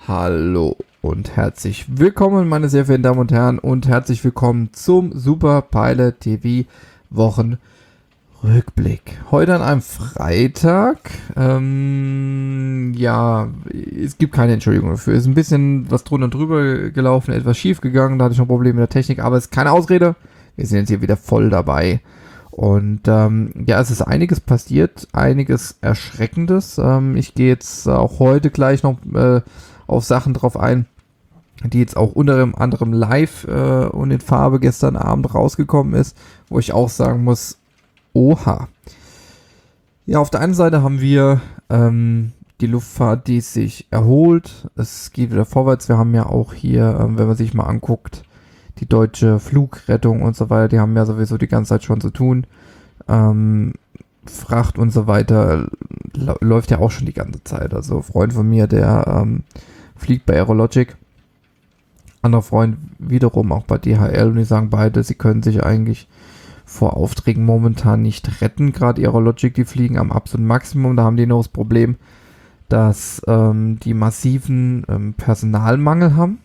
Hallo und herzlich willkommen, meine sehr verehrten Damen und Herren, und herzlich willkommen zum Super Pilot TV Wochenrückblick. Heute an einem Freitag. Es gibt keine Entschuldigung dafür. Es ist ein bisschen was drunter und drüber gelaufen, etwas schief gegangen, da hatte ich noch Probleme mit der Technik, aber es ist keine Ausrede. Wir sind jetzt hier wieder voll dabei. Und es ist einiges passiert, einiges Erschreckendes. Ich gehe jetzt auch heute gleich noch auf Sachen drauf ein, die jetzt auch unter anderem live und in Farbe gestern Abend rausgekommen ist, wo ich auch sagen muss, oha. Ja, auf der einen Seite haben wir die Luftfahrt, die sich erholt. Es geht wieder vorwärts. Wir haben ja auch hier, wenn man sich mal anguckt, die deutsche Flugrettung und so weiter, die haben ja sowieso die ganze Zeit schon zu tun. Fracht und so weiter läuft ja auch schon die ganze Zeit. Also ein Freund von mir, der fliegt bei Aerologic. Anderer Freund wiederum auch bei DHL, und die sagen beide, sie können sich eigentlich vor Aufträgen momentan nicht retten. Gerade Aerologic, die fliegen am absoluten Maximum. Da haben die noch das Problem, dass die massiven Personalmangel haben.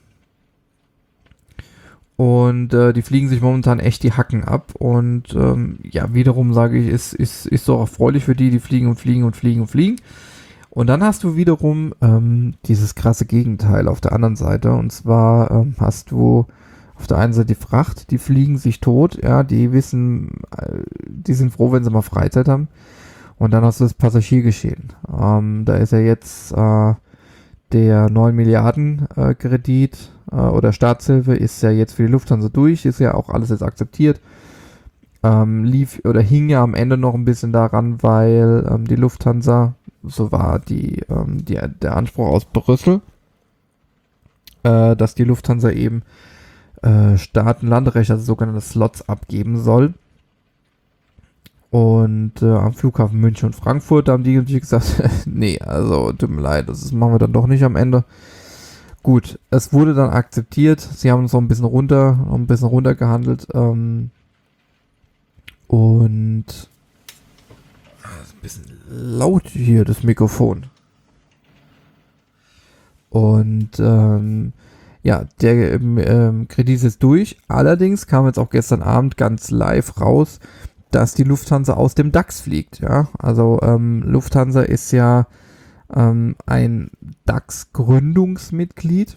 Und die fliegen sich momentan echt die Hacken ab. Und wiederum sage ich, ist so erfreulich für die fliegen und fliegen und fliegen und fliegen. Und dann hast du wiederum dieses krasse Gegenteil auf der anderen Seite. Und zwar hast du auf der einen Seite die Fracht, die fliegen sich tot. Ja, die wissen, die sind froh, wenn sie mal Freizeit haben. Und dann hast du das Passagiergeschehen. Da ist ja jetzt der 9 Milliarden Kredit oder Staatshilfe ist ja jetzt für die Lufthansa durch, ist ja auch alles jetzt akzeptiert. Hing ja am Ende noch ein bisschen daran, weil die Lufthansa, so war der Anspruch aus Brüssel, dass die Lufthansa eben Start- und Landerecht, also sogenannte Slots, abgeben soll. Und am Flughafen München und Frankfurt haben die gesagt, nee, also tut mir leid, das machen wir dann doch nicht am Ende. Gut, es wurde dann akzeptiert, sie haben uns noch ein bisschen runtergehandelt, und ist ein bisschen laut hier, das Mikrofon. Und der Kredit ist durch, allerdings kam jetzt auch gestern Abend ganz live raus, dass die Lufthansa aus dem DAX fliegt, ja. Also Lufthansa ist ja ein DAX-Gründungsmitglied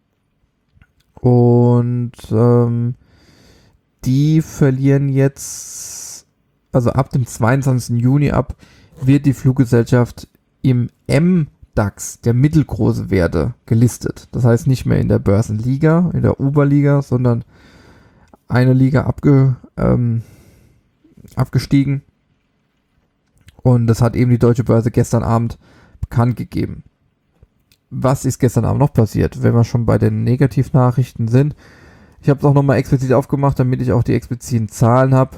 und die verlieren jetzt, also ab dem 22. Juni wird die Fluggesellschaft im MDAX, der mittelgroße Werte, gelistet. Das heißt nicht mehr in der Börsenliga, in der Oberliga, sondern eine Liga abgestiegen. Und das hat eben die Deutsche Börse gestern Abend bekannt gegeben. Was ist gestern Abend noch passiert, wenn wir schon bei den Negativnachrichten sind? Ich habe es auch nochmal explizit aufgemacht, damit ich auch die expliziten Zahlen habe.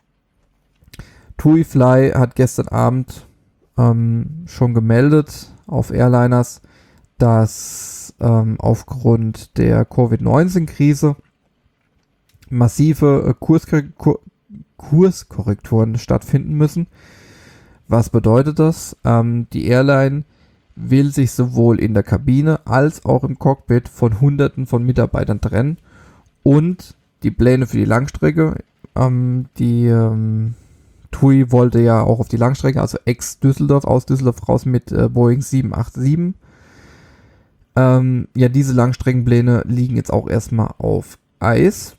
TuiFly hat gestern Abend schon gemeldet auf Airliners, dass aufgrund der Covid-19-Krise massive Kurskorrekturen stattfinden müssen. Was bedeutet das? Die Airline will sich sowohl in der Kabine als auch im Cockpit von Hunderten von Mitarbeitern trennen und die Pläne für die Langstrecke, TUI wollte ja auch auf die Langstrecke, also aus Düsseldorf raus mit Boeing 787. Diese Langstreckenpläne liegen jetzt auch erstmal auf Eis.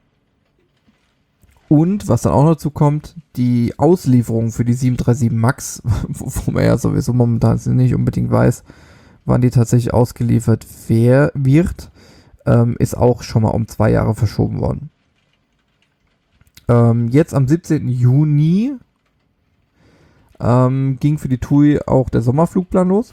Und was dann auch dazu kommt, die Auslieferung für die 737 MAX, wo man ja sowieso momentan nicht unbedingt weiß, wann die tatsächlich ausgeliefert wird, ist auch schon mal um 2 Jahre verschoben worden. Jetzt am 17. Juni ging für die TUI auch der Sommerflugplan los.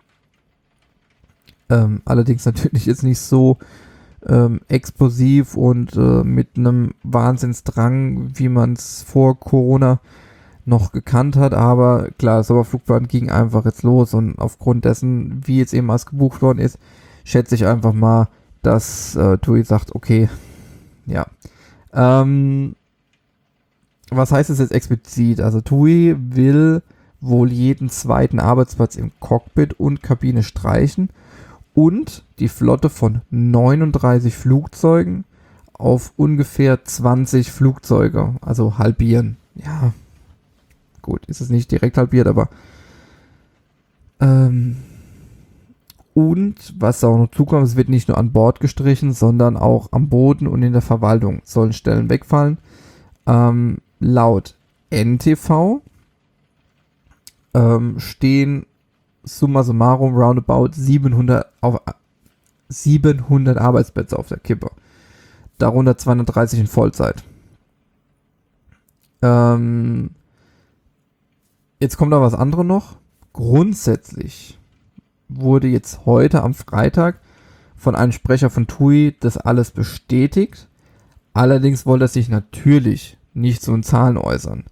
Allerdings natürlich jetzt nicht so explosiv und mit einem Wahnsinnsdrang, wie man es vor Corona noch gekannt hat, aber klar, der Sommerflugplan ging einfach jetzt los und aufgrund dessen, wie jetzt eben alles gebucht worden ist, schätze ich einfach mal, dass TUI sagt, okay, ja. Was heißt es jetzt explizit? Also TUI will wohl jeden zweiten Arbeitsplatz im Cockpit und Kabine streichen und die Flotte von 39 Flugzeugen auf ungefähr 20 Flugzeuge, also halbieren. Ja, gut, ist es nicht direkt halbiert, aber und was auch noch zukommt, es wird nicht nur an Bord gestrichen, sondern auch am Boden und in der Verwaltung sollen Stellen wegfallen. Laut NTV stehen summa summarum roundabout 700 Arbeitsplätze auf der Kippe. Darunter 230 in Vollzeit. Jetzt kommt da was anderes noch. Grundsätzlich wurde jetzt heute am Freitag von einem Sprecher von TUI das alles bestätigt. Allerdings wollte er sich natürlich nicht zu den Zahlen äußern.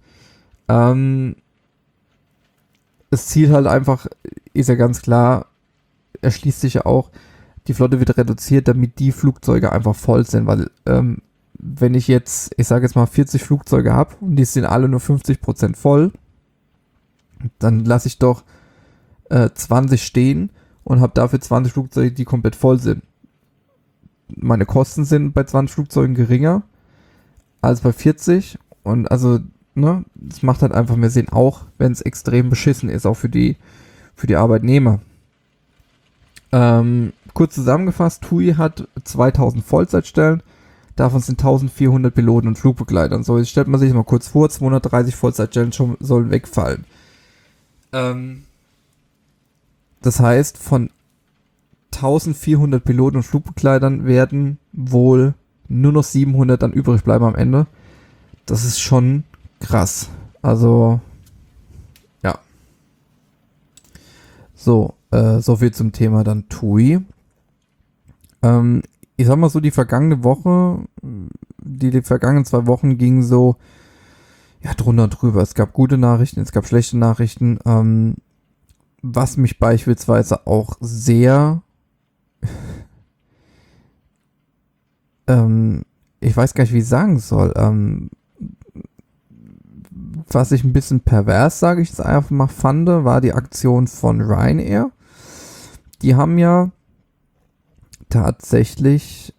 Das Ziel halt einfach, ist ja ganz klar, erschließt sich ja auch, die Flotte wird reduziert, damit die Flugzeuge einfach voll sind, weil wenn ich jetzt, ich sage jetzt mal 40 Flugzeuge habe und die sind alle nur 50% voll, dann lasse ich doch 20 stehen und habe dafür 20 Flugzeuge, die komplett voll sind. Meine Kosten sind bei 20 Flugzeugen geringer als bei 40 und also, ne, das macht halt einfach mehr Sinn, auch wenn es extrem beschissen ist, auch für die Arbeitnehmer. Kurz zusammengefasst, TUI hat 2000 Vollzeitstellen, davon sind 1400 Piloten und Flugbegleitern. So, jetzt stellt man sich mal kurz vor, 230 Vollzeitstellen sollen wegfallen. Das heißt, von 1400 Piloten und Flugbegleitern werden wohl nur noch 700 dann übrig bleiben am Ende. Das ist schon krass. Also, ja. So, so viel zum Thema dann TUI. Ich sag mal so, die vergangene Woche, die vergangenen 2 Wochen gingen so, ja, drunter und drüber. Es gab gute Nachrichten, es gab schlechte Nachrichten. Was mich beispielsweise auch sehr, ich weiß gar nicht, wie ich sagen soll, was ich ein bisschen pervers, sage ich jetzt einfach mal, fand, war die Aktion von Ryanair. Die haben ja tatsächlich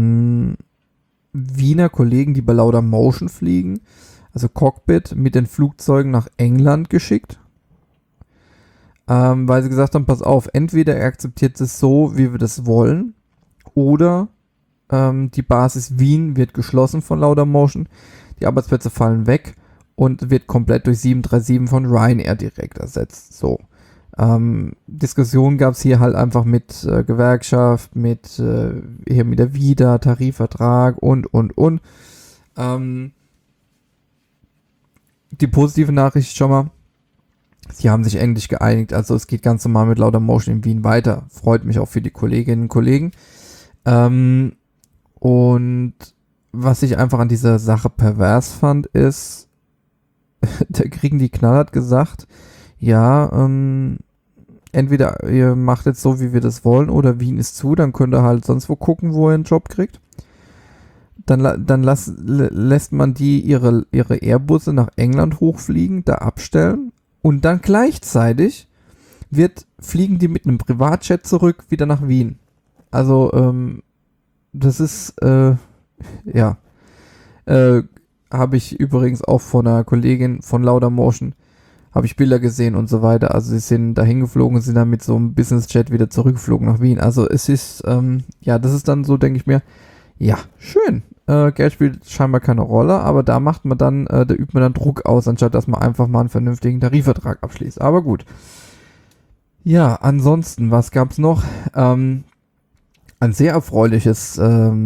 Wiener Kollegen, die bei Laudamotion fliegen, also Cockpit, mit den Flugzeugen nach England geschickt. Weil sie gesagt haben, pass auf, entweder er akzeptiert es so, wie wir das wollen, oder die Basis Wien wird geschlossen von Laudamotion, die Arbeitsplätze fallen weg und wird komplett durch 737 von Ryanair direkt ersetzt. So. Diskussion gab es hier halt einfach mit Gewerkschaft, mit hier mit der WIDA, Tarifvertrag und. Die positive Nachricht schon mal, sie haben sich endlich geeinigt, also es geht ganz normal mit Laudamotion in Wien weiter. Freut mich auch für die Kolleginnen und Kollegen. Und was ich einfach an dieser Sache pervers fand, ist, da kriegen die knallhart gesagt, ja, entweder ihr macht jetzt so, wie wir das wollen, oder Wien ist zu, dann könnt ihr halt sonst wo gucken, wo ihr einen Job kriegt. Dann lässt man die ihre Airbusse nach England hochfliegen, da abstellen und dann gleichzeitig fliegen die mit einem Privatjet zurück wieder nach Wien. Also, das ist, ja, habe ich übrigens auch von einer Kollegin von Laudamotion, habe ich Bilder gesehen und so weiter. Also sie sind da hingeflogen und sind dann mit so einem Business-Jet wieder zurückgeflogen nach Wien. Also es ist, ja, das ist dann so, denke ich mir, ja, schön. Geld spielt scheinbar keine Rolle, aber da macht man dann, da übt man dann Druck aus, anstatt dass man einfach mal einen vernünftigen Tarifvertrag abschließt. Aber gut. Ja, ansonsten, was gab's noch? Ein sehr erfreuliches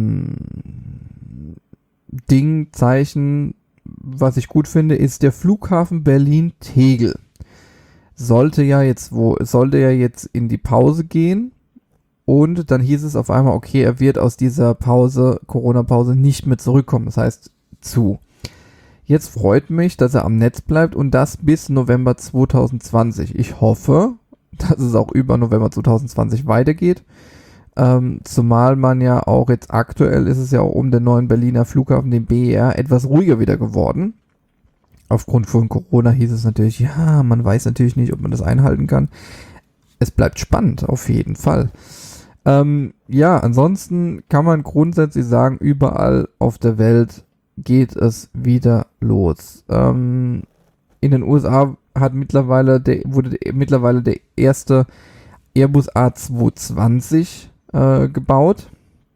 Zeichen, was ich gut finde, ist der Flughafen Berlin-Tegel. Sollte ja jetzt in die Pause gehen. Und dann hieß es auf einmal, okay, er wird aus dieser Corona-Pause nicht mehr zurückkommen. Das heißt, zu. Jetzt freut mich, dass er am Netz bleibt und das bis November 2020. Ich hoffe, dass es auch über November 2020 weitergeht. Zumal man ja auch jetzt aktuell ist es ja auch um den neuen Berliner Flughafen, den BER, etwas ruhiger wieder geworden. Aufgrund von Corona hieß es natürlich, ja, man weiß natürlich nicht, ob man das einhalten kann. Es bleibt spannend, auf jeden Fall. Ja, ansonsten kann man grundsätzlich sagen, überall auf der Welt geht es wieder los. In den USA wurde mittlerweile der erste Airbus A220 gebaut.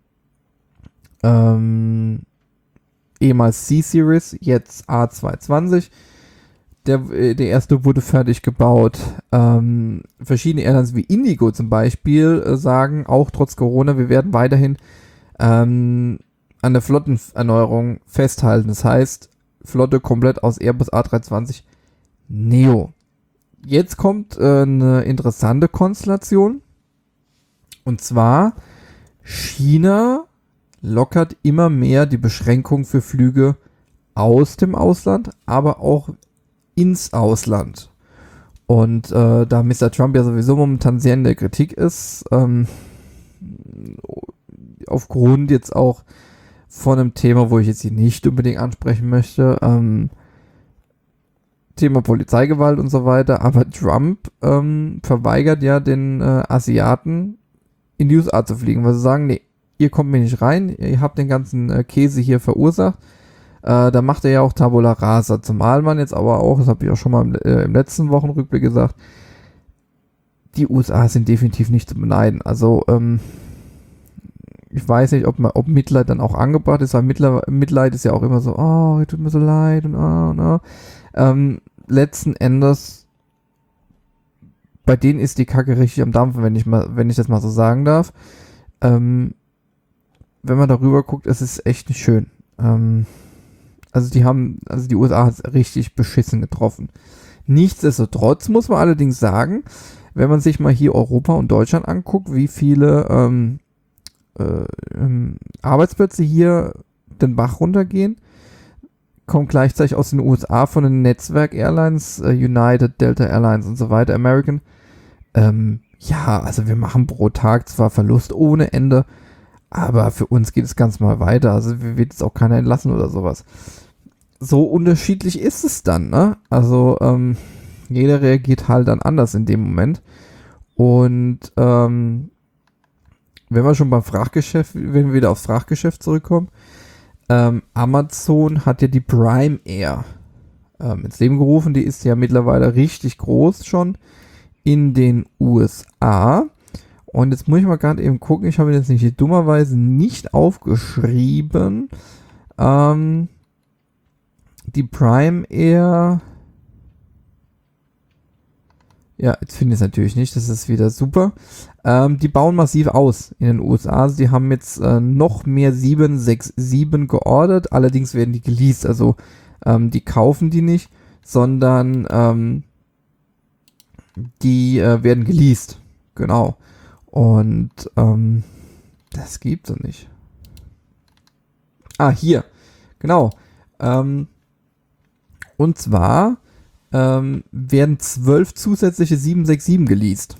Ehemals C-Series, jetzt A220. Der erste wurde fertig gebaut. Verschiedene Airlines wie Indigo zum Beispiel sagen, auch trotz Corona, wir werden weiterhin an der Flottenerneuerung festhalten. Das heißt, Flotte komplett aus Airbus A320 Neo. Jetzt kommt eine interessante Konstellation. Und zwar, China lockert immer mehr die Beschränkung für Flüge aus dem Ausland, aber auch ins Ausland. Und da Mr. Trump ja sowieso momentan sehr in der Kritik ist, aufgrund jetzt auch von einem Thema, wo ich jetzt hier nicht unbedingt ansprechen möchte, Thema Polizeigewalt und so weiter, aber Trump verweigert ja den Asiaten in die USA zu fliegen, weil sie sagen, nee, ihr kommt mir nicht rein, ihr habt den ganzen Käse hier verursacht. Da macht er ja auch Tabula Rasa, zumal man jetzt aber auch, das habe ich auch schon mal im letzten Wochenrückblick gesagt, die USA sind definitiv nicht zu beneiden. Also ich weiß nicht, ob Mitleid dann auch angebracht ist, weil Mitleid ist ja auch immer so, oh, tut mir so leid und letzten Endes, bei denen ist die Kacke richtig am Dampfen, wenn ich das mal so sagen darf. Wenn man darüber guckt, es ist echt nicht schön. Also die USA hat es richtig beschissen getroffen. Nichtsdestotrotz muss man allerdings sagen, wenn man sich mal hier Europa und Deutschland anguckt, wie viele Arbeitsplätze hier den Bach runtergehen, kommt gleichzeitig aus den USA von den Netzwerk-Airlines, United, Delta Airlines und so weiter, American. Ja, also wir machen pro Tag zwar Verlust ohne Ende, aber für uns geht es ganz mal weiter. Also wir wird jetzt auch keiner entlassen oder sowas. So unterschiedlich ist es dann, ne? Also jeder reagiert halt dann anders in dem Moment. Und wenn wir schon beim Frachtgeschäft, wenn wir wieder aufs Frachtgeschäft zurückkommen, Amazon hat ja die Prime Air ins Leben gerufen. Die ist ja mittlerweile richtig groß schon in den USA. Und jetzt muss ich mal gerade eben gucken, ich habe jetzt nicht dummerweise nicht aufgeschrieben. Die Prime Air. Ja, jetzt finde ich es natürlich nicht, das ist wieder super. Die bauen massiv aus in den USA. Also die haben jetzt noch mehr 767 geordert, allerdings werden die geleast. Also die kaufen die nicht, sondern die werden geleast. Genau. Und das gibt's doch nicht. Ah, hier. Genau. Und zwar werden 12 zusätzliche 767 geleast.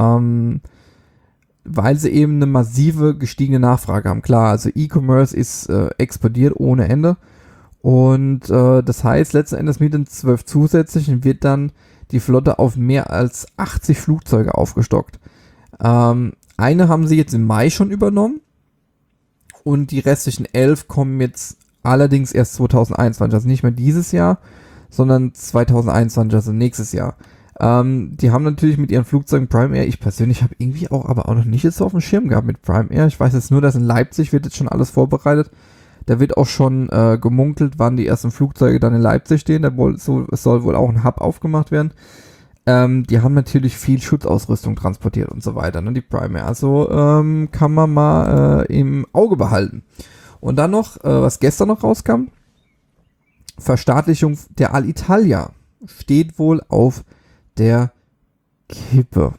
Weil sie eben eine massive gestiegene Nachfrage haben. Klar, also E-Commerce ist explodiert ohne Ende. Und das heißt, letzten Endes mit den 12 zusätzlichen wird dann die Flotte auf mehr als 80 Flugzeuge aufgestockt. Eine haben sie jetzt im Mai schon übernommen. Und die restlichen 11 kommen jetzt allerdings erst 2021. Also nicht mehr dieses Jahr, sondern 2021, also nächstes Jahr. Die haben natürlich mit ihren Flugzeugen Prime Air, ich persönlich habe irgendwie aber auch noch nicht jetzt so auf dem Schirm gehabt mit Prime Air. Ich weiß jetzt nur, dass in Leipzig wird jetzt schon alles vorbereitet. Da wird auch schon gemunkelt, wann die ersten Flugzeuge dann in Leipzig stehen. Es soll wohl auch ein Hub aufgemacht werden. Die haben natürlich viel Schutzausrüstung transportiert und so weiter, ne, die Prime Air. Also kann man mal im Auge behalten. Und dann noch, was gestern noch rauskam, Verstaatlichung der Alitalia steht wohl auf der Kippe.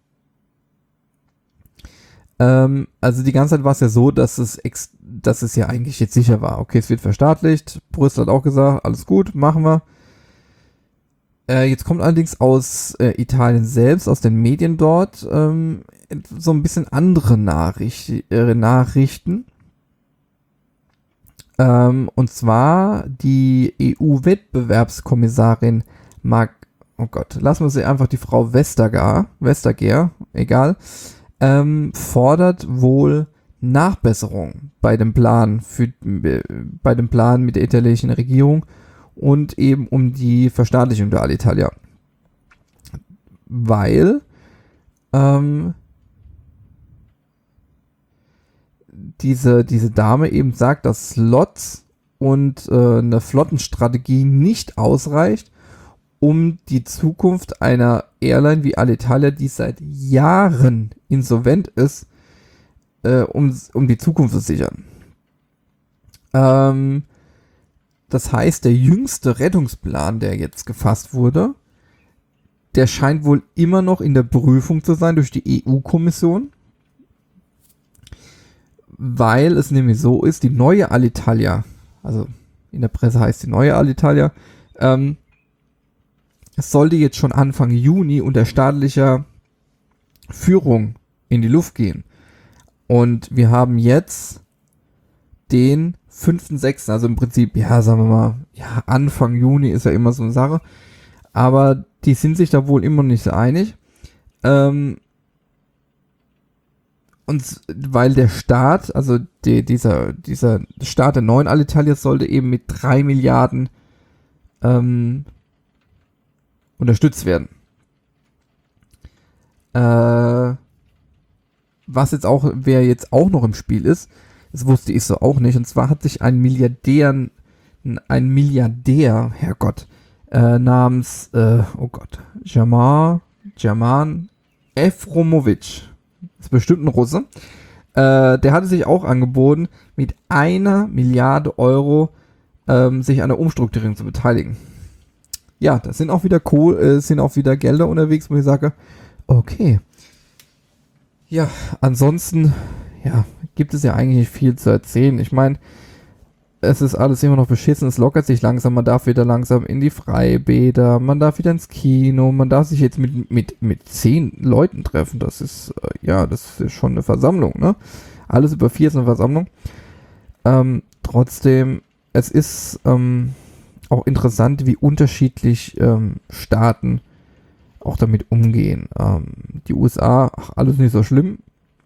Also die ganze Zeit war es ja so, dass es ja eigentlich jetzt sicher war. Okay, es wird verstaatlicht. Brüssel hat auch gesagt, alles gut, machen wir. Jetzt kommt allerdings aus Italien selbst, aus den Medien dort, so ein bisschen andere Nachrichten. Und zwar die EU-Wettbewerbskommissarin lassen wir sie einfach die Frau Vestager, egal, fordert wohl Nachbesserung bei dem Plan mit der italienischen Regierung und eben um die Verstaatlichung der Alitalia. Weil diese Dame eben sagt, dass Slots und eine Flottenstrategie nicht ausreicht, um die Zukunft einer Airline wie Alitalia, die seit Jahren insolvent ist, um die Zukunft zu sichern. Das heißt, der jüngste Rettungsplan, der jetzt gefasst wurde, der scheint wohl immer noch in der Prüfung zu sein durch die EU-Kommission, weil es nämlich so ist, die neue Alitalia, also in der Presse heißt die neue Alitalia, es sollte jetzt schon Anfang Juni unter staatlicher Führung in die Luft gehen. Und wir haben jetzt den 5.6., also im Prinzip, ja, sagen wir mal, ja, Anfang Juni ist ja immer so eine Sache, aber die sind sich da wohl immer nicht so einig. Und weil der Start, also dieser Start der neuen Alitalia sollte eben mit 3 Milliarden unterstützt werden. Wer jetzt auch noch im Spiel ist, das wusste ich so auch nicht, und zwar hat sich ein Milliardär, Herrgott, namens, German Efromovic, das ist bestimmt ein Russe, der hatte sich auch angeboten, mit 1 Milliarde Euro sich an der Umstrukturierung zu beteiligen. Ja, das sind auch wieder Gelder unterwegs, wo ich sage, okay. Ja, ansonsten, ja, gibt es ja eigentlich nicht viel zu erzählen. Ich meine, es ist alles immer noch beschissen, es lockert sich langsam, man darf wieder langsam in die Freibäder, man darf wieder ins Kino, man darf sich jetzt mit 10 Leuten treffen, das ist schon eine Versammlung, ne? Alles über 4 ist eine Versammlung. Trotzdem, es ist auch interessant, wie unterschiedlich Staaten auch damit umgehen. Die USA, alles nicht so schlimm.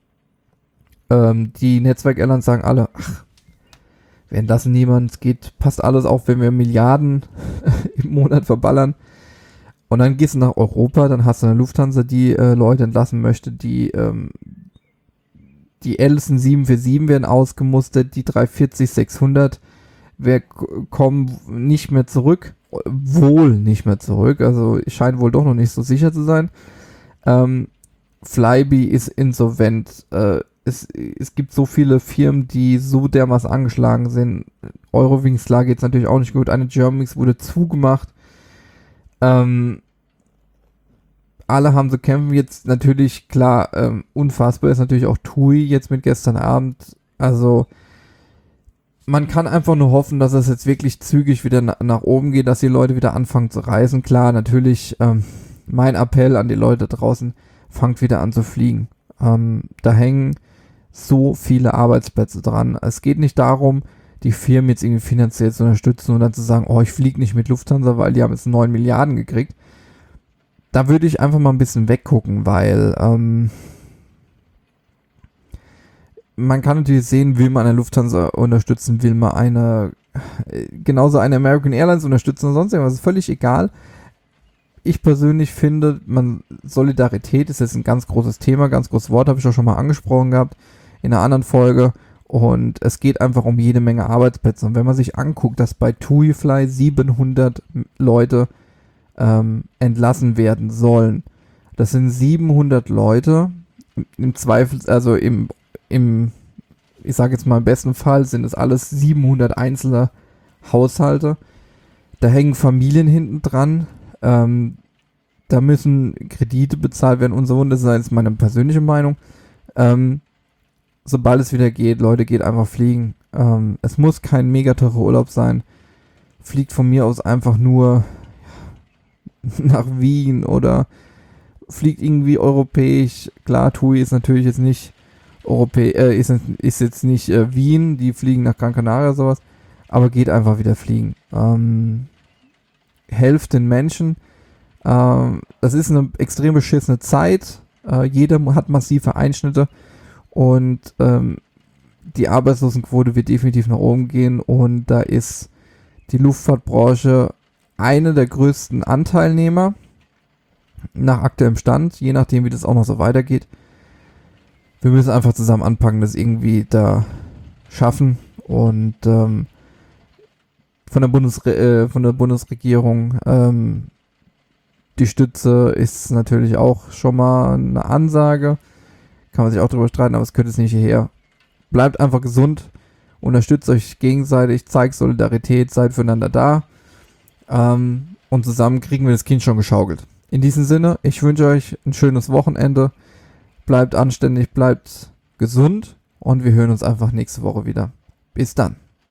Die Netzwerk-Airlines sagen alle, wir entlassen niemanden, es geht, passt alles auf, wenn wir Milliarden im Monat verballern. Und dann gehst du nach Europa, dann hast du eine Lufthansa, die Leute entlassen möchte, die Ellison 747 werden ausgemustert, die 340-600 kommen nicht mehr zurück, also scheint wohl doch noch nicht so sicher zu sein. Flybe ist insolvent, es gibt so viele Firmen, die so dermaßen angeschlagen sind. Eurowings Lage jetzt natürlich auch nicht gut, eine Germanwings wurde zugemacht. Alle haben zu kämpfen, jetzt natürlich, klar, unfassbar ist natürlich auch TUI jetzt mit gestern Abend, also man kann einfach nur hoffen, dass es jetzt wirklich zügig wieder nach oben geht, dass die Leute wieder anfangen zu reisen. Klar, natürlich, mein Appell an die Leute draußen, fangt wieder an zu fliegen. Da hängen so viele Arbeitsplätze dran. Es geht nicht darum, die Firmen jetzt irgendwie finanziell zu unterstützen und dann zu sagen, ich fliege nicht mit Lufthansa, weil die haben jetzt 9 Milliarden gekriegt. Da würde ich einfach mal ein bisschen weggucken, weil man kann natürlich sehen, will man eine Lufthansa unterstützen, will man genauso eine American Airlines unterstützen oder sonst irgendwas, ist völlig egal. Ich persönlich finde, Solidarität ist jetzt ein ganz großes Thema, ganz großes Wort, habe ich auch schon mal angesprochen gehabt in einer anderen Folge, und es geht einfach um jede Menge Arbeitsplätze, und wenn man sich anguckt, dass bei TuiFly 700 Leute entlassen werden sollen, das sind 700 Leute, im Zweifel, also ich sage jetzt mal im besten Fall sind es alles 700 einzelne Haushalte, da hängen Familien hinten dran, da müssen Kredite bezahlt werden und so, und das ist jetzt meine persönliche Meinung. Sobald es wieder geht, Leute, geht einfach fliegen. Es muss kein mega teurer Urlaub sein. Fliegt von mir aus einfach nur nach Wien oder fliegt irgendwie europäisch. Klar, TUI ist natürlich jetzt nicht ist jetzt nicht Wien, die fliegen nach Gran Canaria oder sowas, aber geht einfach wieder fliegen. Helft den Menschen. Das ist eine extrem beschissene Zeit. Jeder hat massive Einschnitte und die Arbeitslosenquote wird definitiv nach oben gehen und da ist die Luftfahrtbranche eine der größten Anteilnehmer nach aktuellem Stand, je nachdem wie das auch noch so weitergeht. Wir müssen einfach zusammen anpacken, das irgendwie da schaffen und von der Bundesregierung die Stütze ist natürlich auch schon mal eine Ansage. Kann man sich auch drüber streiten, aber es gehört jetzt nicht hierher. Bleibt einfach gesund, unterstützt euch gegenseitig, zeigt Solidarität, seid füreinander da. Und zusammen kriegen wir das Kind schon geschaukelt. In diesem Sinne, ich wünsche euch ein schönes Wochenende. Bleibt anständig, bleibt gesund und wir hören uns einfach nächste Woche wieder. Bis dann.